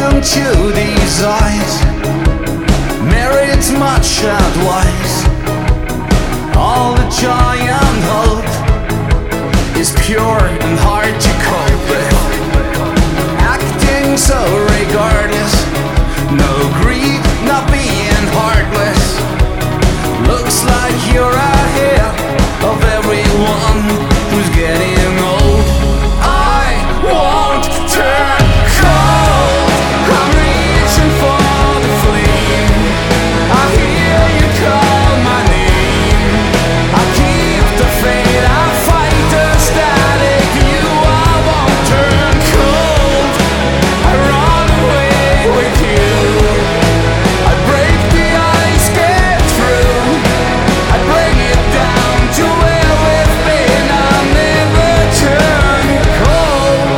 into these eyes, married much advice. All the joy and hope is pure and hard to cope with. Acting so regardless, no greed, not being heartless. Looks like you're ahead of everyone who's getting old. I won't turn cold. I'm reaching for the flame. I hear you call my name. I keep the faith, I fight the static. You, I won't turn cold. I run away with you. I break the ice, get through. I bring it down to where we've been. I'll never turn cold.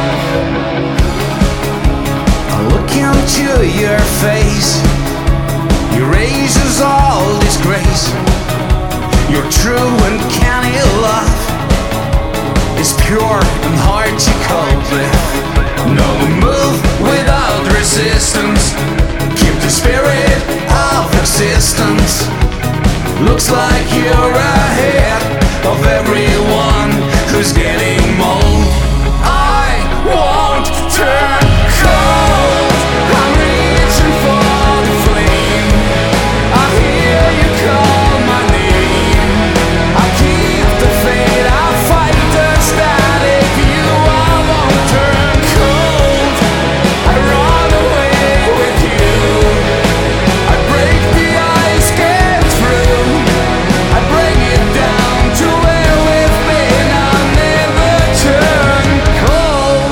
I look into your face, erases all disgrace. Your true and canny love is pure and hard to cope with. No move without resistance. Keep the spirit of existence. Looks like you're ahead of everyone who's getting old. I won't turn cold. I'm reaching for the flame. I hear you call my name. I keep the faith, I fight the static. You, I won't turn cold. I run away with you. I break the ice, get through. I bring it down to where we've been. I'll never turn cold.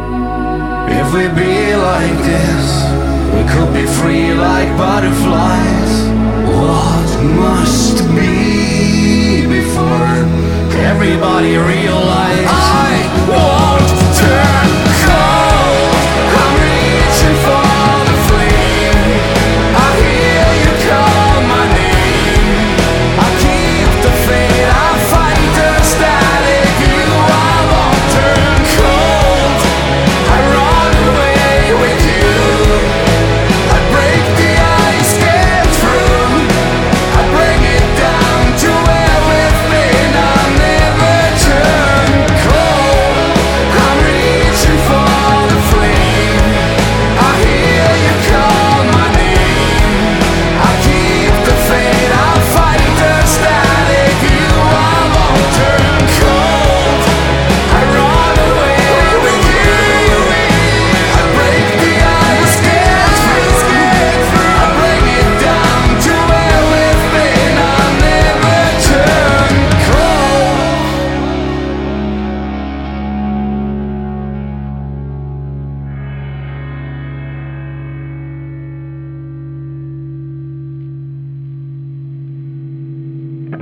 If we be like this, we could be free like butterflies.